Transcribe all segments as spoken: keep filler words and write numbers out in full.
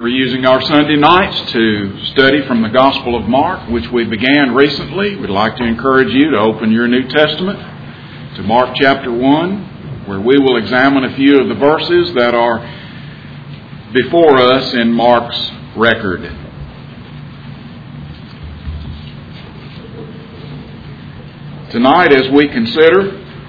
We're using our Sunday nights to study from the Gospel of Mark, which we began recently. We'd like to encourage you to open your New Testament to Mark chapter one, where we will examine a few of the verses that are before us in Mark's record. Tonight, as we consider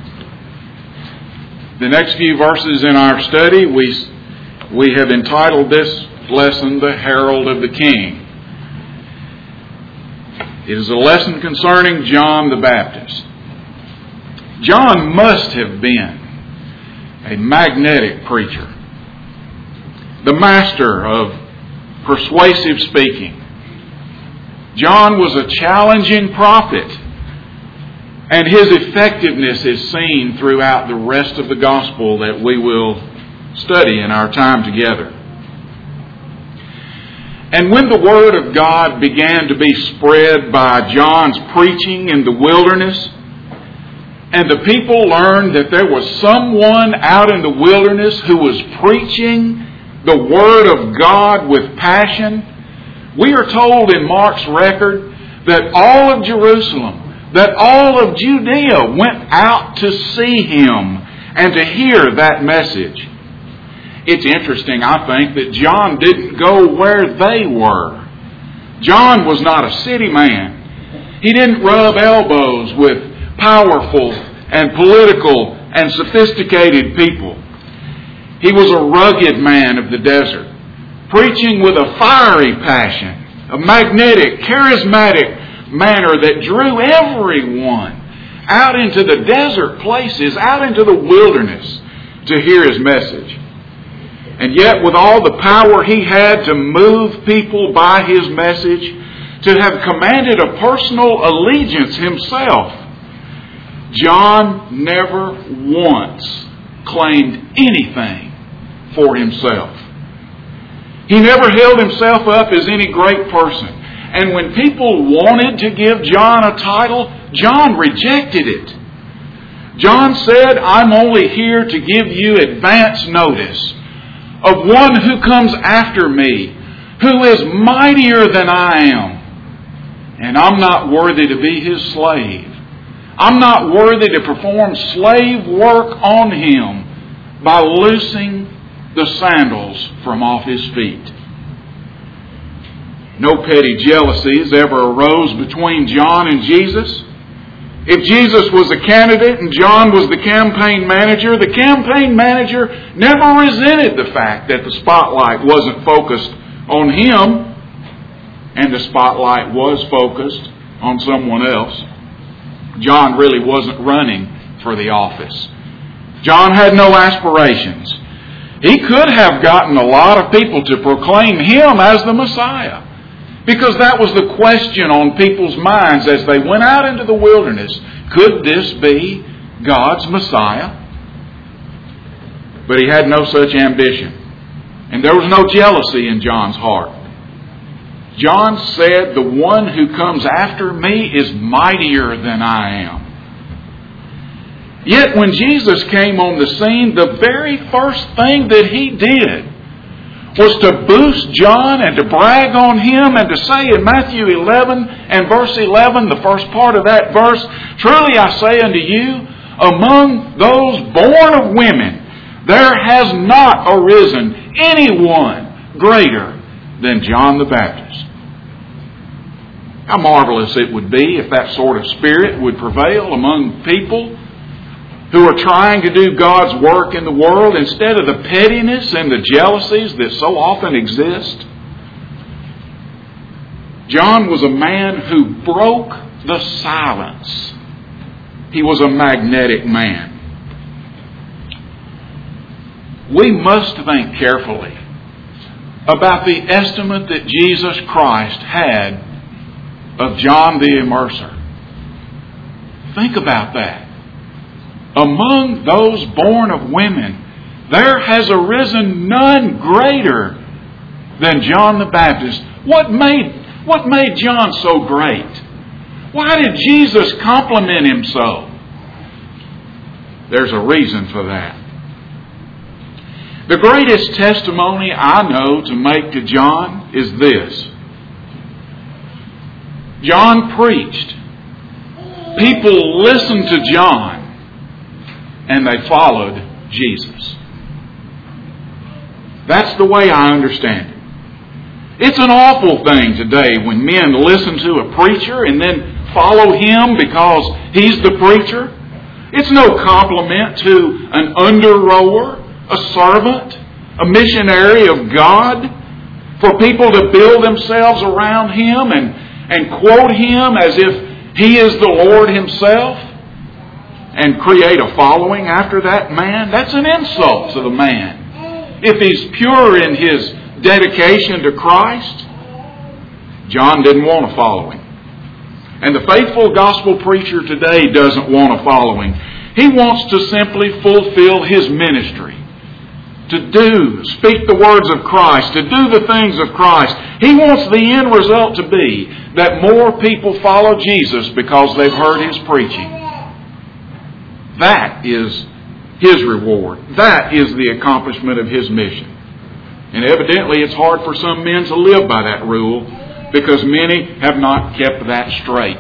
the next few verses in our study, we, we have entitled this lesson, The Herald of the King. It is a lesson concerning John the Baptist. John must have been a magnetic preacher, the master of persuasive speaking. John was a challenging prophet, and his effectiveness is seen throughout the rest of the gospel that we will study in our time together. And when the Word of God began to be spread by John's preaching in the wilderness, and the people learned that there was someone out in the wilderness who was preaching the Word of God with passion, we are told in Mark's record that all of Jerusalem, that all of Judea went out to see him and to hear that message. It's interesting, I think, that John didn't go where they were. John was not a city man. He didn't rub elbows with powerful and political and sophisticated people. He was a rugged man of the desert, preaching with a fiery passion, a magnetic, charismatic manner that drew everyone out into the desert places, out into the wilderness to hear his message. And yet, with all the power he had to move people by his message, to have commanded a personal allegiance himself, John never once claimed anything for himself. He never held himself up as any great person. And when people wanted to give John a title, John rejected it. John said, "I'm only here to give you advance notice of one who comes after me, who is mightier than I am. And I'm not worthy to be his slave. I'm not worthy to perform slave work on him by loosing the sandals from off his feet." No petty jealousies ever arose between John and Jesus. If Jesus was a candidate and John was the campaign manager, the campaign manager never resented the fact that the spotlight wasn't focused on him and the spotlight was focused on someone else. John really wasn't running for the office. John had no aspirations. He could have gotten a lot of people to proclaim him as the Messiah, because that was the question on people's minds as they went out into the wilderness. Could this be God's Messiah? But he had no such ambition. And there was no jealousy in John's heart. John said, "The one who comes after me is mightier than I am." Yet when Jesus came on the scene, the very first thing that he did was to boost John and to brag on him and to say in Matthew eleven and verse eleven, the first part of that verse, "Truly I say unto you, among those born of women, there has not arisen anyone greater than John the Baptist." How marvelous it would be if that sort of spirit would prevail among people who are trying to do God's work in the world instead of the pettiness and the jealousies that so often exist. John was a man who broke the silence. He was a magnetic man. We must think carefully about the estimate that Jesus Christ had of John the Immerser. Think about that. Among those born of women, there has arisen none greater than John the Baptist. What made, what made John so great? Why did Jesus compliment him so? There's a reason for that. The greatest testimony I know to make to John is this. John preached. People listened to John, and they followed Jesus. That's the way I understand it. It's an awful thing today when men listen to a preacher and then follow him because he's the preacher. It's no compliment to an under-rower, a servant, a missionary of God, for people to build themselves around him and, and quote him as if he is the Lord himself and create a following after that man. That's an insult to the man. If he's pure in his dedication to Christ, John didn't want a following. And the faithful gospel preacher today doesn't want a following. He wants to simply fulfill his ministry. To do, speak the words of Christ, to do the things of Christ. He wants the end result to be that more people follow Jesus because they've heard his preaching. That is his reward. That is the accomplishment of his mission. And evidently it's hard for some men to live by that rule because many have not kept that straight.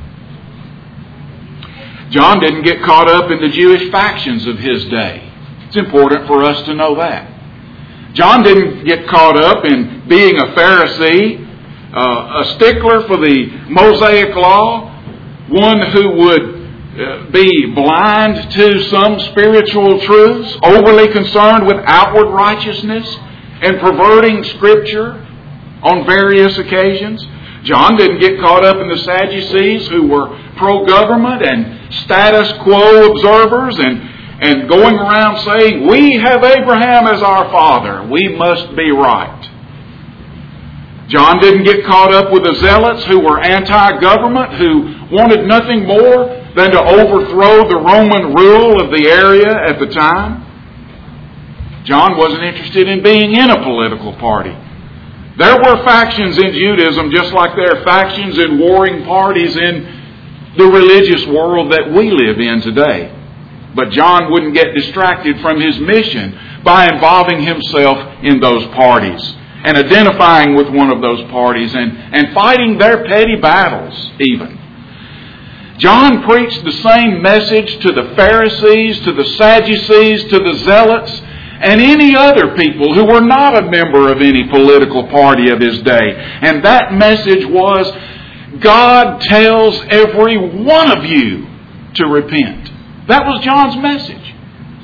John didn't get caught up in the Jewish factions of his day. It's important for us to know that. John didn't get caught up in being a Pharisee, uh, a stickler for the Mosaic Law, one who would uh, be blind to some spiritual truths, overly concerned with outward righteousness, and perverting Scripture on various occasions. John didn't get caught up in the Sadducees who were pro-government and status quo observers and, and going around saying, we have Abraham as our father. We must be right. John didn't get caught up with the Zealots who were anti-government, who wanted nothing more than to overthrow the Roman rule of the area at the time. John wasn't interested in being in a political party. There were factions in Judaism just like there are factions and warring parties in the religious world that we live in today. But John wouldn't get distracted from his mission by involving himself in those parties and identifying with one of those parties and, and fighting their petty battles even. John preached the same message to the Pharisees, to the Sadducees, to the Zealots, and any other people who were not a member of any political party of his day. And that message was, God tells every one of you to repent. That was John's message.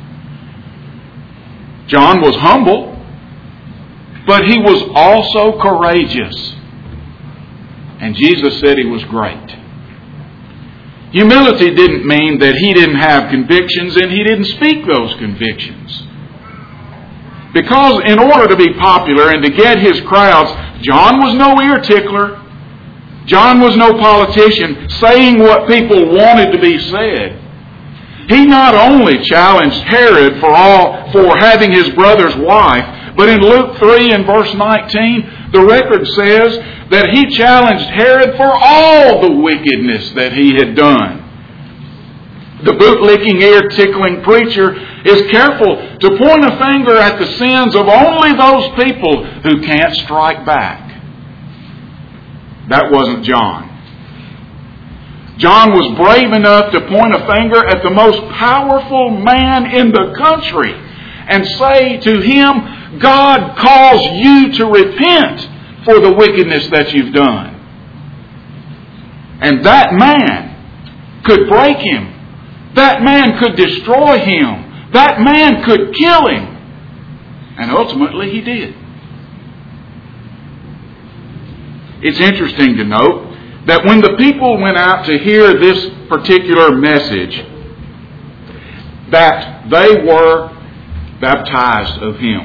John was humble, but he was also courageous. And Jesus said he was great. Humility didn't mean that he didn't have convictions and he didn't speak those convictions. Because in order to be popular and to get his crowds, John was no ear tickler. John was no politician saying what people wanted to be said. He not only challenged Herod for all for having his brother's wife, but in Luke three and verse nineteen, the record says that he challenged Herod for all the wickedness that he had done. The bootlicking, ear-tickling preacher is careful to point a finger at the sins of only those people who can't strike back. That wasn't John. John was brave enough to point a finger at the most powerful man in the country and say to him, God calls you to repent for the wickedness that you've done. And that man could break him. That man could destroy him. That man could kill him. And ultimately he did. It's interesting to note that when the people went out to hear this particular message, that they were baptized of him.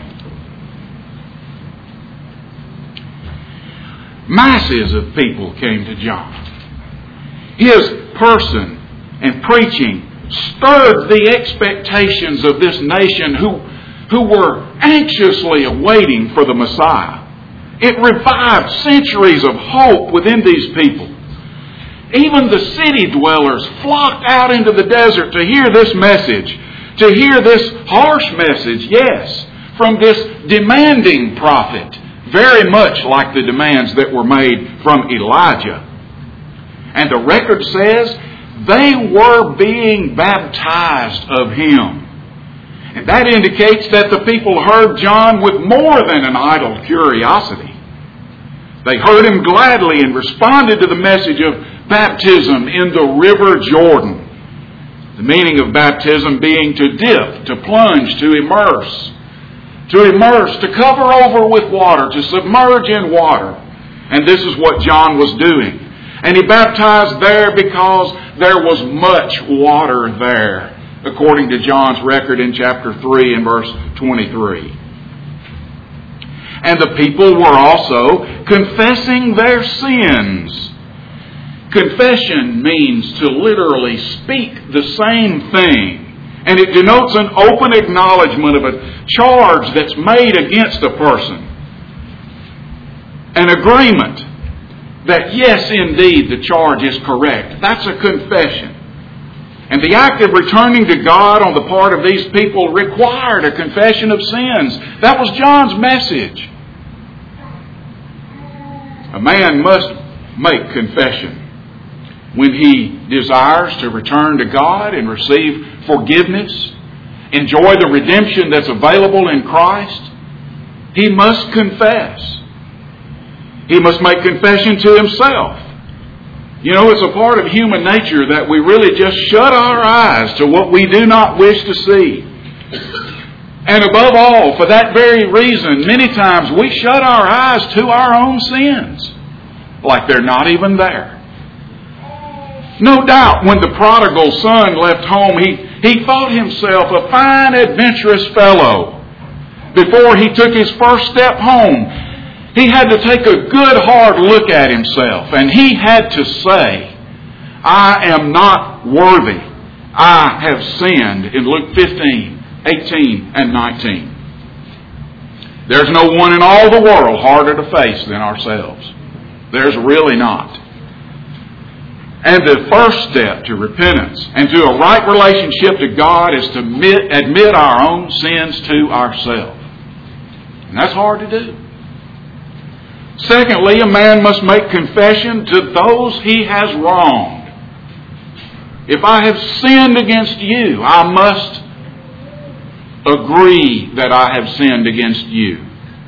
Masses of people came to John. His person and preaching stirred the expectations of this nation who, who were anxiously awaiting for the Messiah. It revived centuries of hope within these people. Even the city dwellers flocked out into the desert to hear this message, to hear this harsh message, yes, from this demanding prophet, very much like the demands that were made from Elijah. And the record says they were being baptized of him. And that indicates that the people heard John with more than an idle curiosity. They heard him gladly and responded to the message of baptism in the river Jordan. The meaning of baptism being to dip, to plunge, to immerse. To immerse, to cover over with water, to submerge in water. And this is what John was doing. And he baptized there because there was much water there, according to John's record in chapter three and verse twenty-three. And the people were also confessing their sins. Confession means to literally speak the same thing. And it denotes an open acknowledgement of a charge that's made against a person. An agreement that yes, indeed, the charge is correct. That's a confession. And the act of returning to God on the part of these people required a confession of sins. That was John's message. A man must make confession when he desires to return to God and receive forgiveness, enjoy the redemption that's available in Christ. He must confess. He must make confession to himself. You know, it's a part of human nature that we really just shut our eyes to what we do not wish to see. And above all, for that very reason, many times we shut our eyes to our own sins, like they're not even there. No doubt when the prodigal son left home, he, he thought himself a fine, adventurous fellow. Before he took his first step home, he had to take a good hard look at himself, and he had to say, I am not worthy. I have sinned, in Luke fifteen, eighteen, and nineteen. There's no one in all the world harder to face than ourselves. There's really not. And the first step to repentance and to a right relationship to God is to admit, admit our own sins to ourselves. And that's hard to do. Secondly, a man must make confession to those he has wronged. If I have sinned against you, I must agree that I have sinned against you.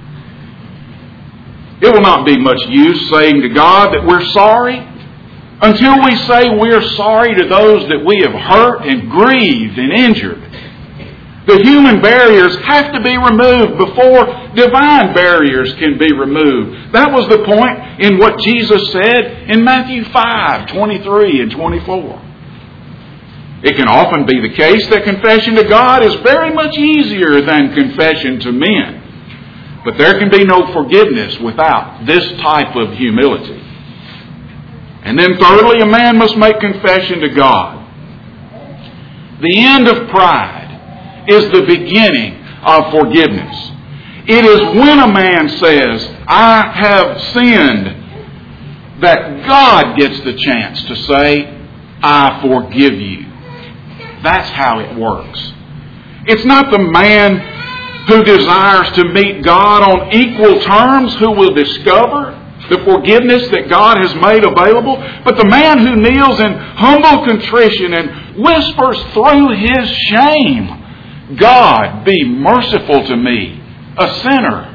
It will not be much use saying to God that we're sorry until we say we're sorry to those that we have hurt and grieved and injured. The human barriers have to be removed before divine barriers can be removed. That was the point in what Jesus said in Matthew five, twenty-three and twenty-four. It can often be the case that confession to God is very much easier than confession to men. But there can be no forgiveness without this type of humility. And then thirdly, a man must make confession to God. The end of pride is the beginning of forgiveness. It is when a man says, I have sinned, that God gets the chance to say, I forgive you. That's how it works. It's not the man who desires to meet God on equal terms who will discover the forgiveness that God has made available, but the man who kneels in humble contrition and whispers through his shame, God, be merciful to me, a sinner.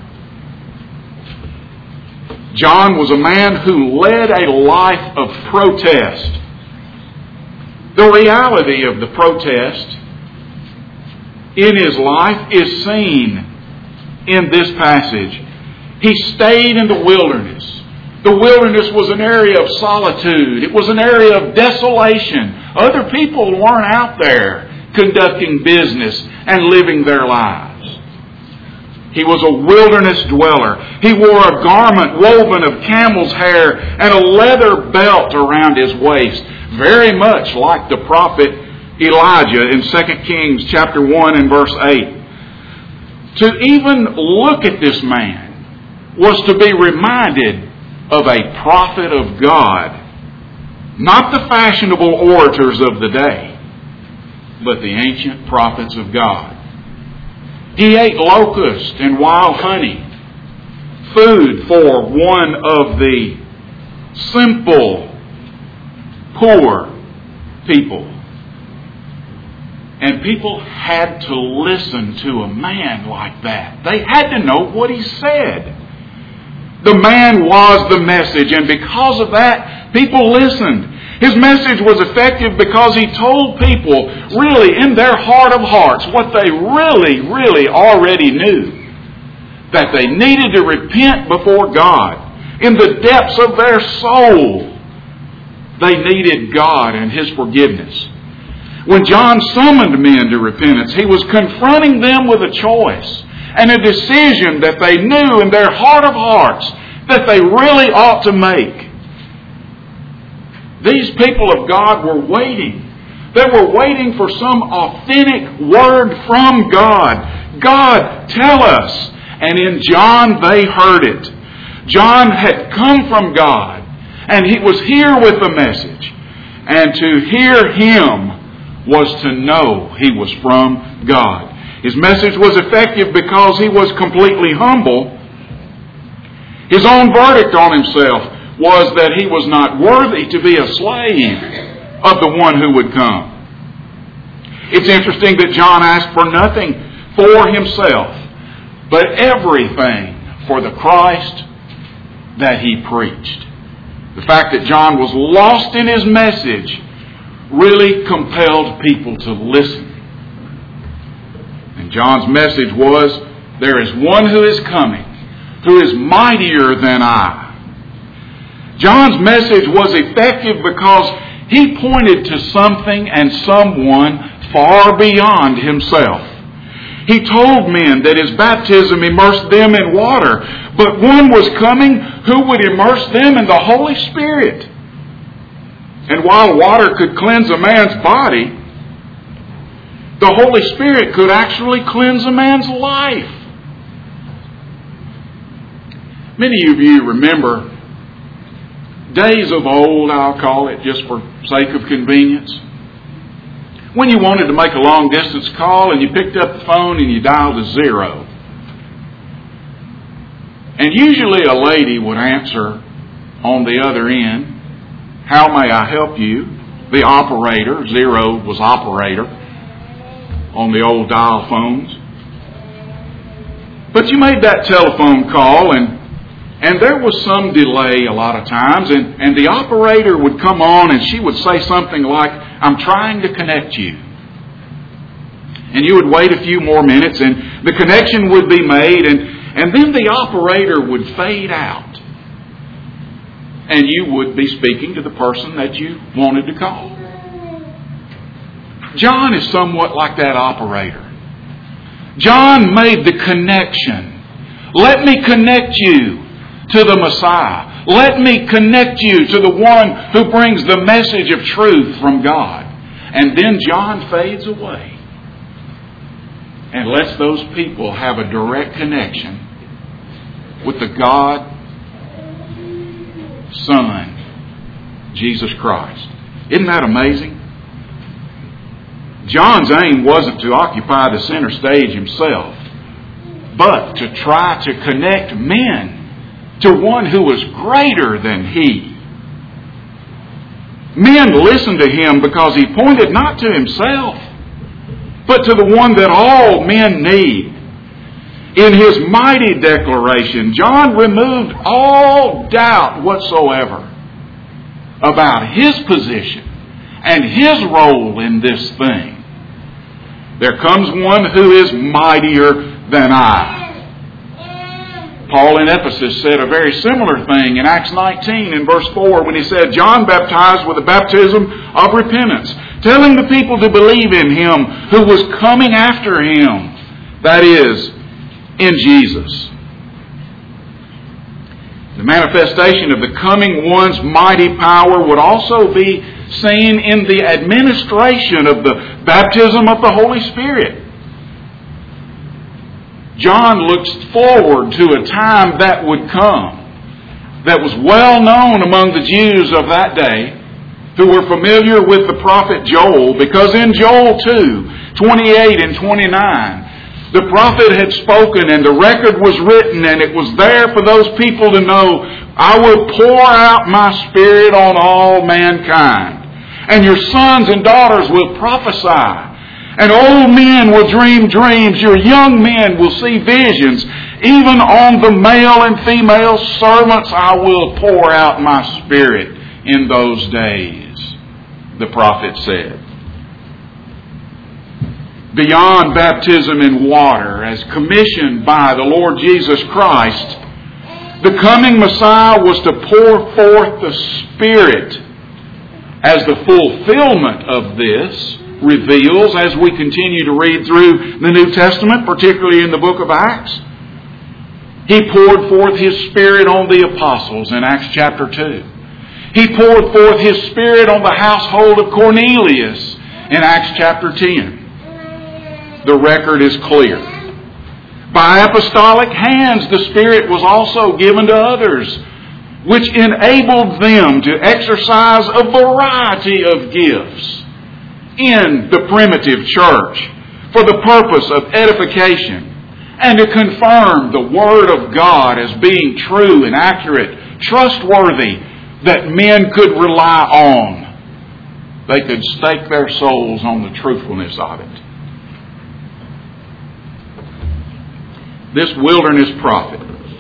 John was a man who led a life of protest. The reality of the protest in his life is seen in this passage. He stayed in the wilderness. The wilderness was an area of solitude. It was an area of desolation. Other people weren't out there conducting business and living their lives. He was a wilderness dweller. He wore a garment woven of camel's hair and a leather belt around his waist, very much like the prophet Elijah in Second Kings chapter one and verse eight. To even look at this man was to be reminded of a prophet of God, not the fashionable orators of the day, but the ancient prophets of God. He ate locust and wild honey, food for one of the simple, poor people. And people had to listen to a man like that. They had to know what he said. The man was the message, and because of that, people listened. His message was effective because he told people, really, in their heart of hearts, what they really, really already knew. That they needed to repent before God. In the depths of their soul, they needed God and His forgiveness. When John summoned men to repentance, he was confronting them with a choice and a decision that they knew in their heart of hearts that they really ought to make. These people of God were waiting. They were waiting for some authentic word from God. God, tell us. And in John, they heard it. John had come from God, and he was here with the message. And to hear him was to know he was from God. His message was effective because he was completely humble. His own verdict on himself was that he was not worthy to be a slave of the one who would come. It's interesting that John asked for nothing for himself, but everything for the Christ that he preached. The fact that John was lost in his message really compelled people to listen. And John's message was, there is one who is coming, who is mightier than I. John's message was effective because he pointed to something and someone far beyond himself. He told men that his baptism immersed them in water, but one was coming who would immerse them in the Holy Spirit. And while water could cleanse a man's body, the Holy Spirit could actually cleanse a man's life. Many of you remember days of old, I'll call it, just for sake of convenience, when you wanted to make a long distance call and you picked up the phone and you dialed a zero. And usually a lady would answer on the other end, "How may I help you?" The operator, zero was operator on the old dial phones. But you made that telephone call and And there was some delay a lot of times, and, and the operator would come on and she would say something like, "I'm trying to connect you." And you would wait a few more minutes and the connection would be made, and, and then the operator would fade out. And you would be speaking to the person that you wanted to call. John is somewhat like that operator. John made the connection. Let me connect you to the Messiah. Let me connect you to the one who brings the message of truth from God. And then John fades away and lets those people have a direct connection with the God, Son, Jesus Christ. Isn't that amazing? John's aim wasn't to occupy the center stage himself, but to try to connect men to one who was greater than he. Men listened to him because he pointed not to himself, but to the one that all men need. In his mighty declaration, John removed all doubt whatsoever about his position and his role in this thing. There comes one who is mightier than I. Paul in Ephesus said a very similar thing in Acts nineteen in verse four when he said, "John baptized with a baptism of repentance, telling the people to believe in him who was coming after him," that is, in Jesus. The manifestation of the coming one's mighty power would also be seen in the administration of the baptism of the Holy Spirit. John looks forward to a time that would come that was well known among the Jews of that day who were familiar with the prophet Joel, because in Joel two, twenty-eight and twenty-nine, The prophet had spoken and the record was written, and it was there for those people to know, I will pour out my Spirit on all mankind. And your sons and daughters will prophesy. And old men will dream dreams. Your young men will see visions. Even on the male and female servants I will pour out my Spirit in those days, the prophet said. Beyond baptism in water, as commissioned by the Lord Jesus Christ, the coming Messiah was to pour forth the Spirit. As the fulfillment of this reveals, as we continue to read through the New Testament, particularly in the book of Acts, He poured forth His Spirit on the apostles in Acts chapter two. He poured forth His Spirit on the household of Cornelius in Acts chapter ten. The record is clear. By apostolic hands, the Spirit was also given to others, which enabled them to exercise a variety of gifts in the primitive church for the purpose of edification and to confirm the Word of God as being true and accurate, trustworthy, that men could rely on. They could stake their souls on the truthfulness of it. This wilderness prophet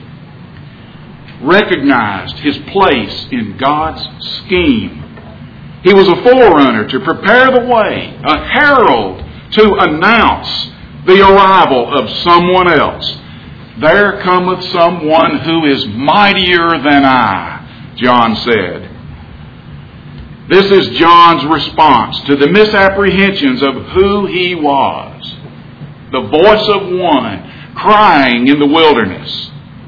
recognized his place in God's scheme. He was a forerunner to prepare the way, a herald to announce the arrival of someone else. There cometh someone who is mightier than I, John said. This is John's response to the misapprehensions of who he was. The voice of one crying in the wilderness.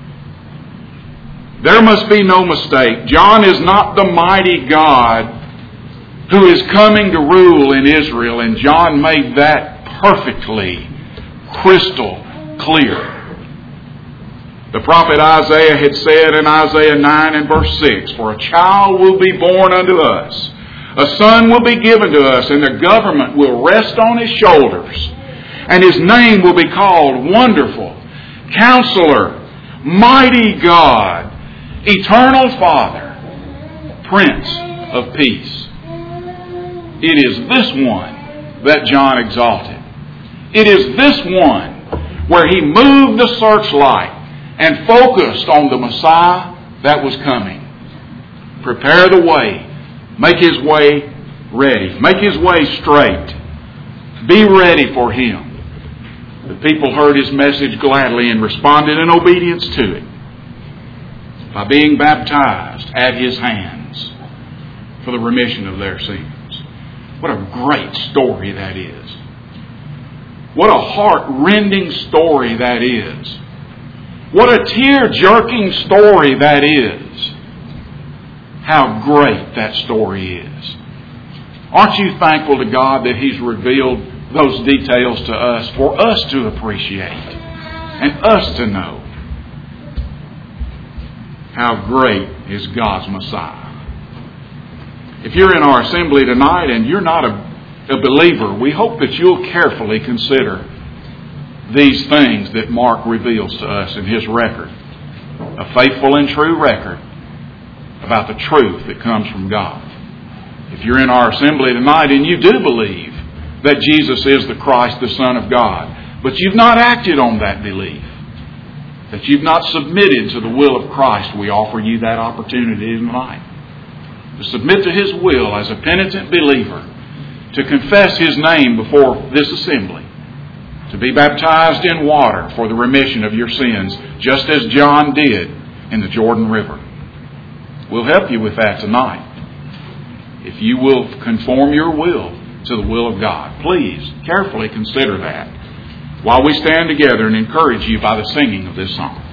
There must be no mistake. John is not the mighty God who is coming to rule in Israel, and John made that perfectly crystal clear. The prophet Isaiah had said in Isaiah nine and verse six, For a child will be born unto us, a son will be given to us, and the government will rest on his shoulders. And his name will be called Wonderful, Counselor, Mighty God, Eternal Father, Prince of Peace. It is this one that John exalted. It is this one where he moved the searchlight and focused on the Messiah that was coming. Prepare the way. Make his way ready. Make his way straight. Be ready for him. The people heard his message gladly and responded in obedience to it by being baptized at his hands for the remission of their sins. What a great story that is. What a heart-rending story that is. What a tear-jerking story that is. How great that story is. Aren't you thankful to God that He's revealed those details to us for us to appreciate and us to know how great is God's Messiah. If you're in our assembly tonight and you're not a, a believer, we hope that you'll carefully consider these things that Mark reveals to us in his record. A faithful and true record about the truth that comes from God. If you're in our assembly tonight and you do believe that Jesus is the Christ, the Son of God, but you've not acted on that belief, that you've not submitted to the will of Christ, we offer you that opportunity tonight. To submit to His will as a penitent believer, to confess His name before this assembly, to be baptized in water for the remission of your sins, just as John did in the Jordan River. We'll help you with that tonight. If you will conform your will to the will of God, please carefully consider that while we stand together and encourage you by the singing of this song.